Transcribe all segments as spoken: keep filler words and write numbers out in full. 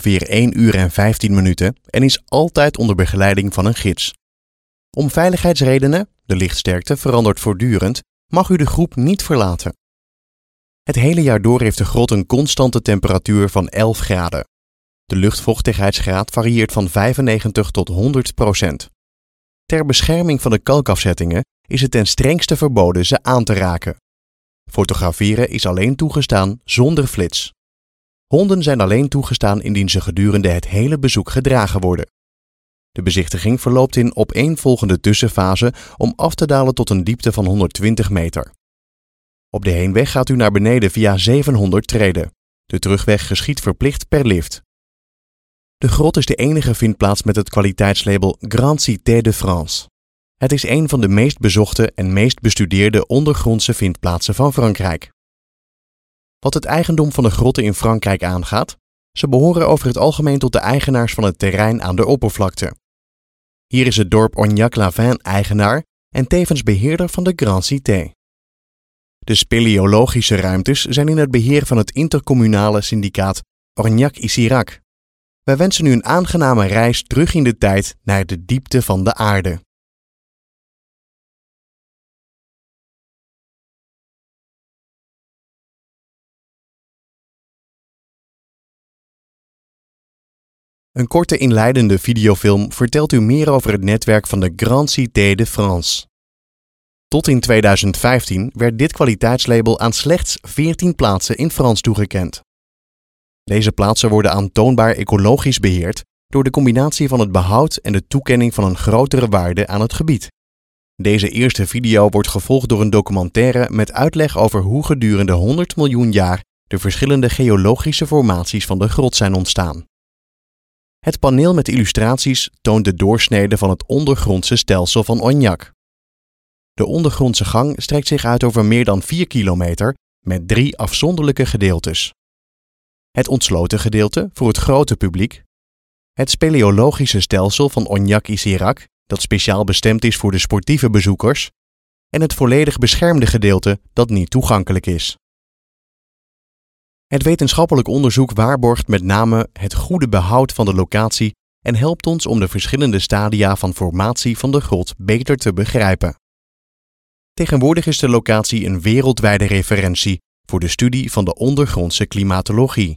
ongeveer één uur en vijftien minuten en is altijd onder begeleiding van een gids. Om veiligheidsredenen, de lichtsterkte verandert voortdurend, mag u de groep niet verlaten. Het hele jaar door heeft de grot een constante temperatuur van elf graden. De luchtvochtigheidsgraad varieert van vijfennegentig tot honderd procent. Ter bescherming van de kalkafzettingen is het ten strengste verboden ze aan te raken. Fotograferen is alleen toegestaan zonder flits. Honden zijn alleen toegestaan indien ze gedurende het hele bezoek gedragen worden. De bezichtiging verloopt in opeenvolgende tussenfasen om af te dalen tot een diepte van honderdtwintig meter. Op de heenweg gaat u naar beneden via zevenhonderd treden. De terugweg geschiedt verplicht per lift. De grot is de enige vindplaats met het kwaliteitslabel Grande Cité de France. Het is een van de meest bezochte en meest bestudeerde ondergrondse vindplaatsen van Frankrijk. Wat het eigendom van de grotten in Frankrijk aangaat, ze behoren over het algemeen tot de eigenaars van het terrein aan de oppervlakte. Hier is het dorp Ornac-la-Vigne eigenaar en tevens beheerder van de Grande Cité. De speleologische ruimtes zijn in het beheer van het intercommunale syndicaat Ornac-Isirac. Wij wensen u een aangename reis terug in de tijd naar de diepte van de aarde. Een korte inleidende videofilm vertelt u meer over het netwerk van de Grande Cité de France. Tot in tweeduizend vijftien werd dit kwaliteitslabel aan slechts veertien plaatsen in Frans toegekend. Deze plaatsen worden aantoonbaar ecologisch beheerd door de combinatie van het behoud en de toekenning van een grotere waarde aan het gebied. Deze eerste video wordt gevolgd door een documentaire met uitleg over hoe gedurende honderd miljoen jaar de verschillende geologische formaties van de grot zijn ontstaan. Het paneel met illustraties toont de doorsnede van het ondergrondse stelsel van Ornac. De ondergrondse gang strekt zich uit over meer dan vier kilometer met drie afzonderlijke gedeeltes. Het ontsloten gedeelte voor het grote publiek, het speleologische stelsel van Ornac-Isirac, dat speciaal bestemd is voor de sportieve bezoekers, en het volledig beschermde gedeelte dat niet toegankelijk is. Het wetenschappelijk onderzoek waarborgt met name het goede behoud van de locatie en helpt ons om de verschillende stadia van formatie van de grot beter te begrijpen. Tegenwoordig is de locatie een wereldwijde referentie voor de studie van de ondergrondse klimatologie.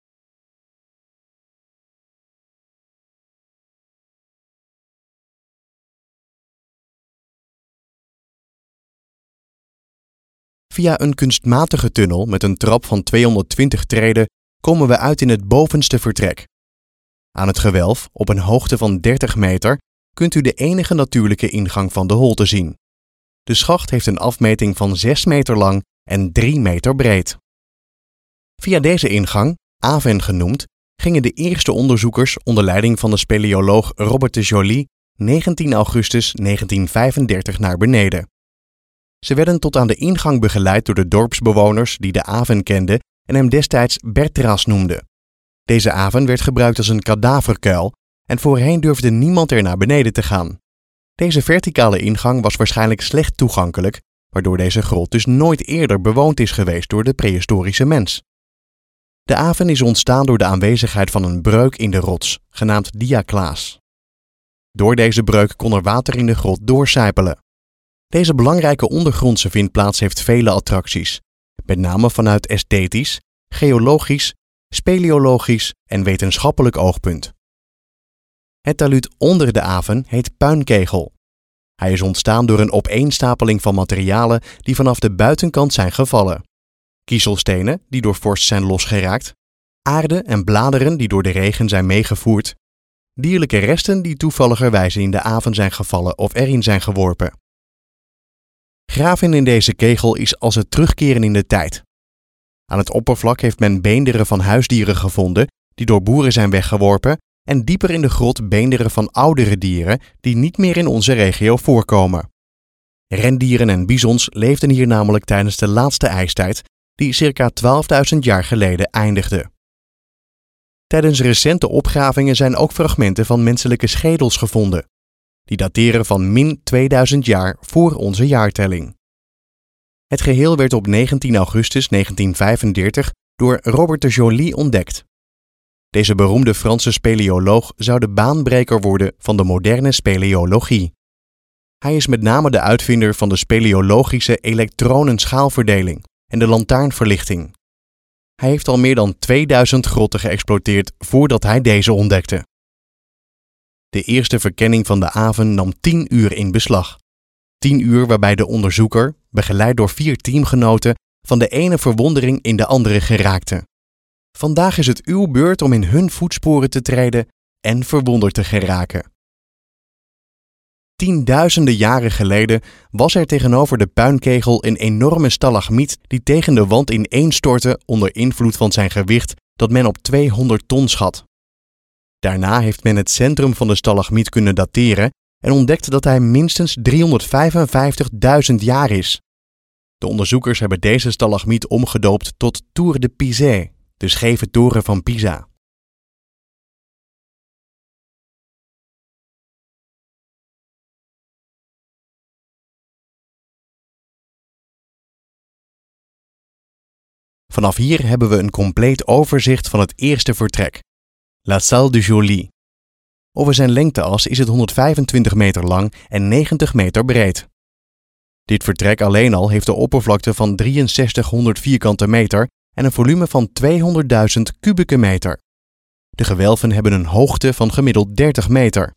Via een kunstmatige tunnel met een trap van tweehonderdtwintig treden komen we uit in het bovenste vertrek. Aan het gewelf, op een hoogte van dertig meter, kunt u de enige natuurlijke ingang van de holte zien. De schacht heeft een afmeting van zes meter lang en drie meter breed. Via deze ingang, Aven genoemd, gingen de eerste onderzoekers onder leiding van de speleoloog Robert de Joly negentien augustus negentien vijfendertig naar beneden. Ze werden tot aan de ingang begeleid door de dorpsbewoners die de Aven kenden en hem destijds Bertras noemden. Deze Aven werd gebruikt als een kadaverkuil en voorheen durfde niemand er naar beneden te gaan. Deze verticale ingang was waarschijnlijk slecht toegankelijk, waardoor deze grot dus nooit eerder bewoond is geweest door de prehistorische mens. De Aven is ontstaan door de aanwezigheid van een breuk in de rots, genaamd diaklaas. Door deze breuk kon er water in de grot doorsijpelen. Deze belangrijke ondergrondse vindplaats heeft vele attracties, met name vanuit esthetisch, geologisch, speleologisch en wetenschappelijk oogpunt. Het talud onder de Aven heet Puinkegel. Hij is ontstaan door een opeenstapeling van materialen die vanaf de buitenkant zijn gevallen. Kiezelstenen die door vorst zijn losgeraakt, aarde en bladeren die door de regen zijn meegevoerd, dierlijke resten die toevalligerwijze in de Aven zijn gevallen of erin zijn geworpen. Graven in deze kegel is als het terugkeren in de tijd. Aan het oppervlak heeft men beenderen van huisdieren gevonden die door boeren zijn weggeworpen en dieper in de grot beenderen van oudere dieren die niet meer in onze regio voorkomen. Rendieren en bizons leefden hier namelijk tijdens de laatste ijstijd, die circa twaalfduizend jaar geleden eindigde. Tijdens recente opgravingen zijn ook fragmenten van menselijke schedels gevonden. Die dateren van min tweeduizend jaar voor onze jaartelling. Het geheel werd op negentien augustus negentien vijfendertig door Robert de Joly ontdekt. Deze beroemde Franse speleoloog zou de baanbreker worden van de moderne speleologie. Hij is met name de uitvinder van de speleologische elektronenschaalverdeling en de lantaarnverlichting. Hij heeft al meer dan tweeduizend grotten geëxploiteerd voordat hij deze ontdekte. De eerste verkenning van de aven nam tien uur in beslag. Tien uur waarbij de onderzoeker, begeleid door vier teamgenoten, van de ene verwondering in de andere geraakte. Vandaag is het uw beurt om in hun voetsporen te treden en verwonderd te geraken. Tienduizenden jaren geleden was er tegenover de puinkegel een enorme stalagmiet die tegen de wand ineenstortte onder invloed van zijn gewicht dat men op tweehonderd ton schat. Daarna heeft men het centrum van de stalagmiet kunnen dateren en ontdekte dat hij minstens driehonderdvijfenvijftigduizend jaar is. De onderzoekers hebben deze stalagmiet omgedoopt tot Tour de Pise, de scheve toren van Pisa. Vanaf hier hebben we een compleet overzicht van het eerste vertrek, La Salle de Joly. Over zijn lengteas is het honderdvijfentwintig meter lang en negentig meter breed. Dit vertrek alleen al heeft een oppervlakte van drieënzestighonderd vierkante meter en een volume van tweehonderdduizend kubieke meter. De gewelven hebben een hoogte van gemiddeld dertig meter.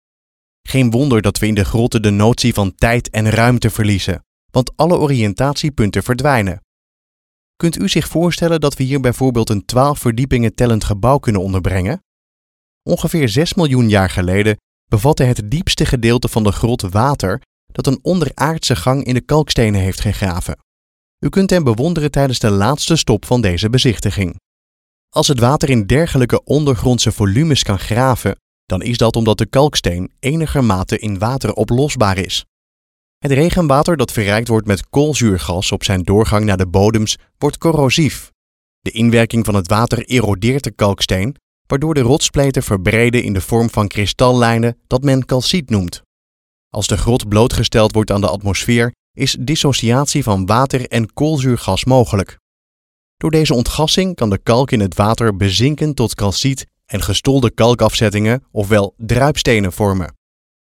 Geen wonder dat we in de grotten de notie van tijd en ruimte verliezen, want alle oriëntatiepunten verdwijnen. Kunt u zich voorstellen dat we hier bijvoorbeeld een twaalf verdiepingen tellend gebouw kunnen onderbrengen? Ongeveer zes miljoen jaar geleden bevatte het diepste gedeelte van de grot water dat een onderaardse gang in de kalkstenen heeft gegraven. U kunt hem bewonderen tijdens de laatste stop van deze bezichtiging. Als het water in dergelijke ondergrondse volumes kan graven, dan is dat omdat de kalksteen enigermate in water oplosbaar is. Het regenwater dat verrijkt wordt met koolzuurgas op zijn doorgang naar de bodems wordt corrosief. De inwerking van het water erodeert de kalksteen, waardoor de rotspleten verbreden in de vorm van kristallijnen dat men calciet noemt. Als de grot blootgesteld wordt aan de atmosfeer, is dissociatie van water en koolzuurgas mogelijk. Door deze ontgassing kan de kalk in het water bezinken tot calciet en gestolde kalkafzettingen, ofwel druipstenen, vormen.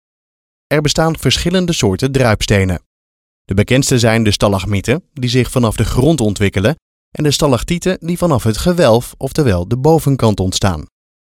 Er bestaan verschillende soorten druipstenen. De bekendste zijn de stalagmieten, die zich vanaf de grond ontwikkelen, en de stalactieten die vanaf het gewelf, oftewel de bovenkant, ontstaan.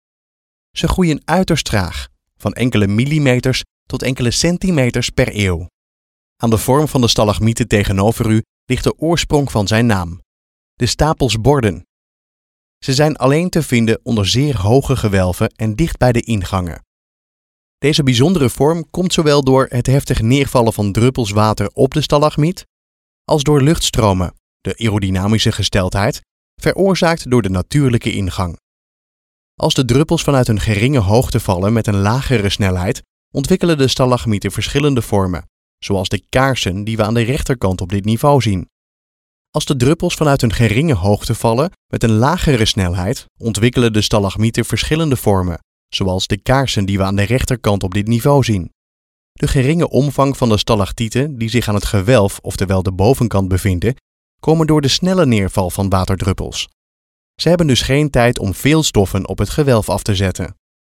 Ze groeien uiterst traag, van enkele millimeters tot enkele centimeters per eeuw. Aan de vorm van de stalagmieten tegenover u ligt de oorsprong van zijn naam: de stapels borden. Ze zijn alleen te vinden onder zeer hoge gewelven en dicht bij de ingangen. Deze bijzondere vorm komt zowel door het heftig neervallen van druppels water op de stalagmiet, als door luchtstromen, de aerodynamische gesteldheid, veroorzaakt door de natuurlijke ingang. Als de druppels vanuit een geringe hoogte vallen met een lagere snelheid, ontwikkelen de stalagmieten verschillende vormen, zoals de kaarsen die we aan de rechterkant op dit niveau zien. Als de druppels vanuit een geringe hoogte vallen met een lagere snelheid, ontwikkelen de stalagmieten verschillende vormen, zoals de kaarsen die we aan de rechterkant op dit niveau zien. De geringe omvang van de stalactieten die zich aan het gewelf, oftewel de bovenkant, bevinden, komen door de snelle neerval van waterdruppels. Ze hebben dus geen tijd om veel stoffen op het gewelf af te zetten.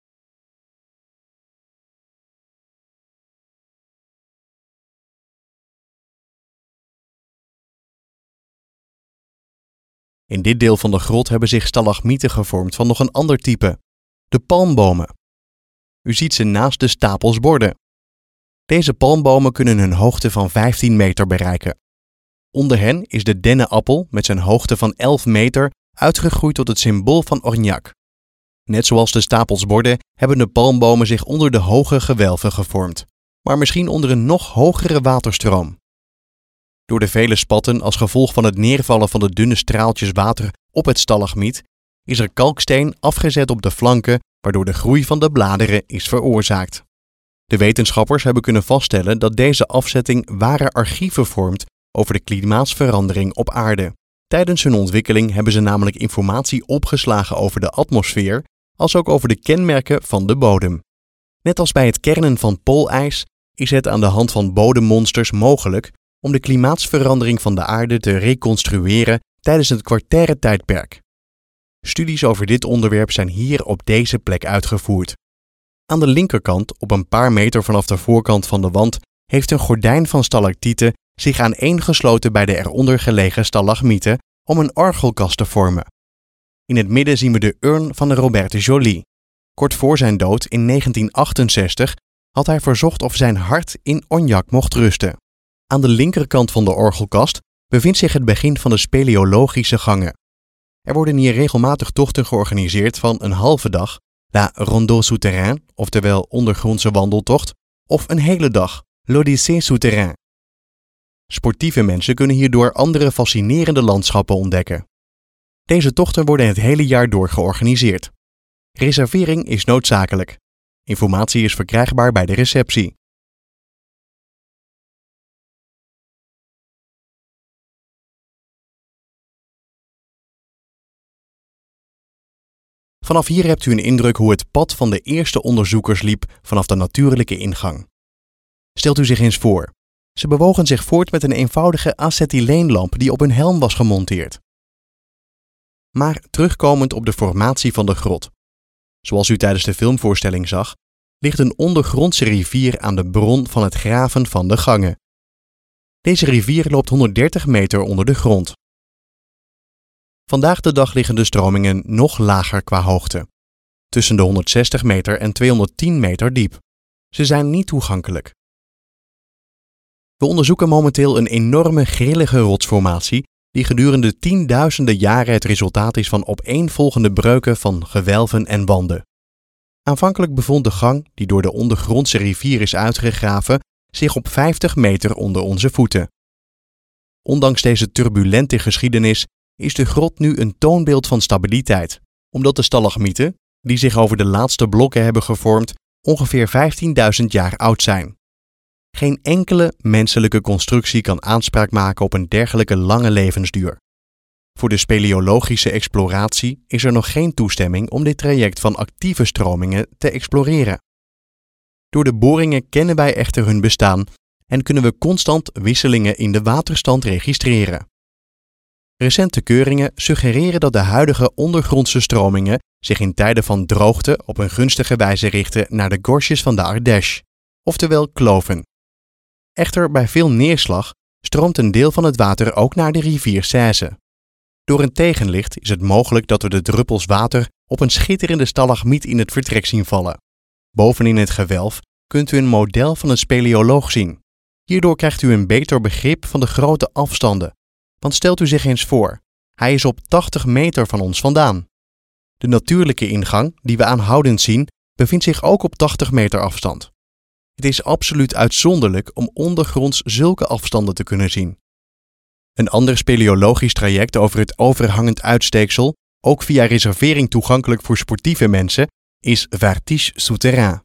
In dit deel van de grot hebben zich stalagmieten gevormd van nog een ander type, de palmbomen. U ziet ze naast de stapels borden. Deze palmbomen kunnen een hoogte van vijftien meter bereiken. Onder hen is de dennenappel met zijn hoogte van elf meter uitgegroeid tot het symbool van Orgnac. Net zoals de stapels borden hebben de palmbomen zich onder de hoge gewelven gevormd, maar misschien onder een nog hogere waterstroom. Door de vele spatten als gevolg van het neervallen van de dunne straaltjes water op het stalagmiet is er kalksteen afgezet op de flanken, waardoor de groei van de bladeren is veroorzaakt. De wetenschappers hebben kunnen vaststellen dat deze afzetting ware archieven vormt over de klimaatsverandering op aarde. Tijdens hun ontwikkeling hebben ze namelijk informatie opgeslagen over de atmosfeer, als ook over de kenmerken van de bodem. Net als bij het kernen van poolijs is het aan de hand van bodemmonsters mogelijk om de klimaatsverandering van de aarde te reconstrueren tijdens het Quartaire tijdperk. Studies over dit onderwerp zijn hier op deze plek uitgevoerd. Aan de linkerkant, op een paar meter vanaf de voorkant van de wand, heeft een gordijn van stalactieten zich aaneengesloten bij de eronder gelegen stalagmieten om een orgelkast te vormen. In het midden zien we de urn van Robert de Joly. Kort voor zijn dood in negentien achtenzestig had hij verzocht of zijn hart in Ognac mocht rusten. Aan de linkerkant van de orgelkast bevindt zich het begin van de speleologische gangen. Er worden hier regelmatig tochten georganiseerd van een halve dag, la Rondeau Souterrain, oftewel ondergrondse wandeltocht, of een hele dag, l'Odyssée Souterrain. Sportieve mensen kunnen hierdoor andere fascinerende landschappen ontdekken. Deze tochten worden het hele jaar door georganiseerd. Reservering is noodzakelijk. Informatie is verkrijgbaar bij de receptie. Vanaf hier hebt u een indruk hoe het pad van de eerste onderzoekers liep vanaf de natuurlijke ingang. Stelt u zich eens voor. Ze bewogen zich voort met een eenvoudige acetyleenlamp die op hun helm was gemonteerd. Maar terugkomend op de formatie van de grot. Zoals u tijdens de filmvoorstelling zag, ligt een ondergrondse rivier aan de bron van het graven van de gangen. Deze rivier loopt honderddertig meter onder de grond. Vandaag de dag liggen de stromingen nog lager qua hoogte, tussen de honderdzestig meter en tweehonderdtien meter diep. Ze zijn niet toegankelijk. We onderzoeken momenteel een enorme grillige rotsformatie die gedurende tienduizenden jaren het resultaat is van opeenvolgende breuken van gewelven en wanden. Aanvankelijk bevond de gang, die door de ondergrondse rivier is uitgegraven, zich op vijftig meter onder onze voeten. Ondanks deze turbulente geschiedenis is de grot nu een toonbeeld van stabiliteit, omdat de stalagmieten, die zich over de laatste blokken hebben gevormd, ongeveer vijftienduizend jaar oud zijn. Geen enkele menselijke constructie kan aanspraak maken op een dergelijke lange levensduur. Voor de speleologische exploratie is er nog geen toestemming om dit traject van actieve stromingen te exploreren. Door de boringen kennen wij echter hun bestaan en kunnen we constant wisselingen in de waterstand registreren. Recente keuringen suggereren dat de huidige ondergrondse stromingen zich in tijden van droogte op een gunstige wijze richten naar de gorges van de Ardèche, oftewel kloven. Echter, bij veel neerslag stroomt een deel van het water ook naar de rivier Cèze. Door een tegenlicht is het mogelijk dat we de druppels water op een schitterende stalagmiet in het vertrek zien vallen. Bovenin het gewelf kunt u een model van een speleoloog zien. Hierdoor krijgt u een beter begrip van de grote afstanden. Want stelt u zich eens voor, hij is op tachtig meter van ons vandaan. De natuurlijke ingang, die we aanhoudend zien, bevindt zich ook op tachtig meter afstand. Het is absoluut uitzonderlijk om ondergronds zulke afstanden te kunnen zien. Een ander speleologisch traject over het overhangend uitsteeksel, ook via reservering toegankelijk voor sportieve mensen, is Vertige Souterrain.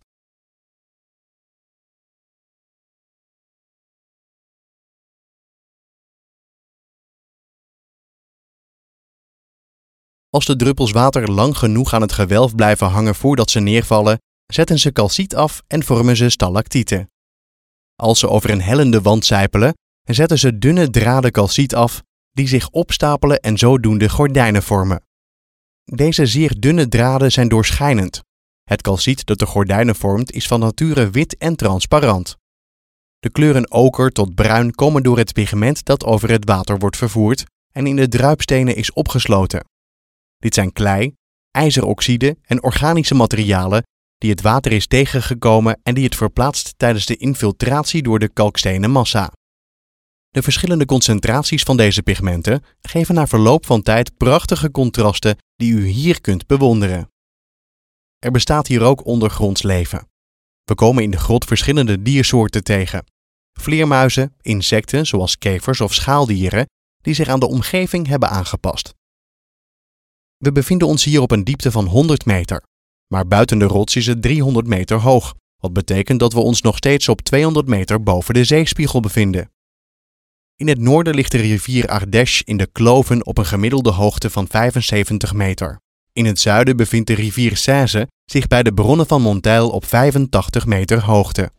Als de druppels water lang genoeg aan het gewelf blijven hangen voordat ze neervallen, zetten ze calciet af en vormen ze stalactieten. Als ze over een hellende wand sijpelen, zetten ze dunne draden calciet af, die zich opstapelen en zodoende gordijnen vormen. Deze zeer dunne draden zijn doorschijnend. Het calciet dat de gordijnen vormt is van nature wit en transparant. De kleuren oker tot bruin komen door het pigment dat over het water wordt vervoerd en in de druipstenen is opgesloten. Dit zijn klei, ijzeroxide en organische materialen die het water is tegengekomen en die het verplaatst tijdens de infiltratie door de kalkstenen massa. De verschillende concentraties van deze pigmenten geven na verloop van tijd prachtige contrasten die u hier kunt bewonderen. Er bestaat hier ook ondergronds leven. We komen in de grot verschillende diersoorten tegen. Vleermuizen, insecten zoals kevers of schaaldieren die zich aan de omgeving hebben aangepast. We bevinden ons hier op een diepte van honderd meter, maar buiten de rots is het driehonderd meter hoog, wat betekent dat we ons nog steeds op tweehonderd meter boven de zeespiegel bevinden. In het noorden ligt de rivier Ardèche in de kloven op een gemiddelde hoogte van vijfenzeventig meter. In het zuiden bevindt de rivier Cèze zich bij de bronnen van Monteil op vijfentachtig meter hoogte.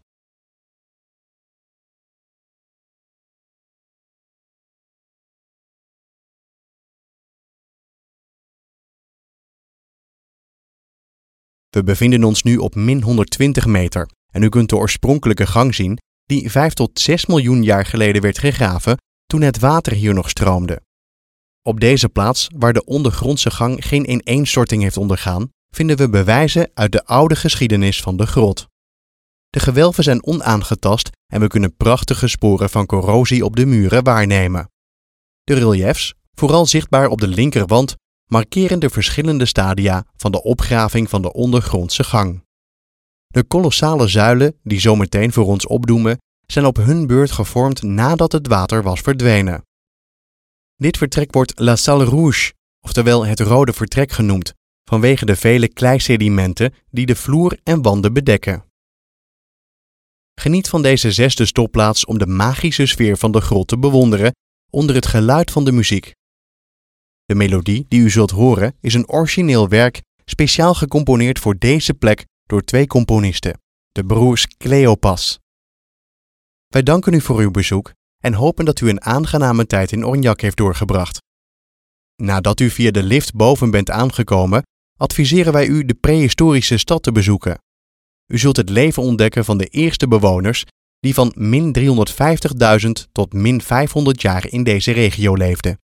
We bevinden ons nu op min honderdtwintig meter en u kunt de oorspronkelijke gang zien die vijf tot zes miljoen jaar geleden werd gegraven toen het water hier nog stroomde. Op deze plaats, waar de ondergrondse gang geen ineenstorting heeft ondergaan, vinden we bewijzen uit de oude geschiedenis van de grot. De gewelven zijn onaangetast en we kunnen prachtige sporen van corrosie op de muren waarnemen. De reliëfs, vooral zichtbaar op de linkerwand, markeren de verschillende stadia van de opgraving van de ondergrondse gang. De kolossale zuilen die zometeen voor ons opdoemen, zijn op hun beurt gevormd nadat het water was verdwenen. Dit vertrek wordt La Salle Rouge, oftewel het rode vertrek genoemd, vanwege de vele kleisedimenten die de vloer en wanden bedekken. Geniet van deze zesde stopplaats om de magische sfeer van de grot te bewonderen onder het geluid van de muziek. De melodie die u zult horen is een origineel werk speciaal gecomponeerd voor deze plek door twee componisten, de broers Kleopas. Wij danken u voor uw bezoek en hopen dat u een aangename tijd in Ornjak heeft doorgebracht. Nadat u via de lift boven bent aangekomen, adviseren wij u de prehistorische stad te bezoeken. U zult het leven ontdekken van de eerste bewoners die van min driehonderdvijftigduizend tot min vijfhonderd jaar in deze regio leefden.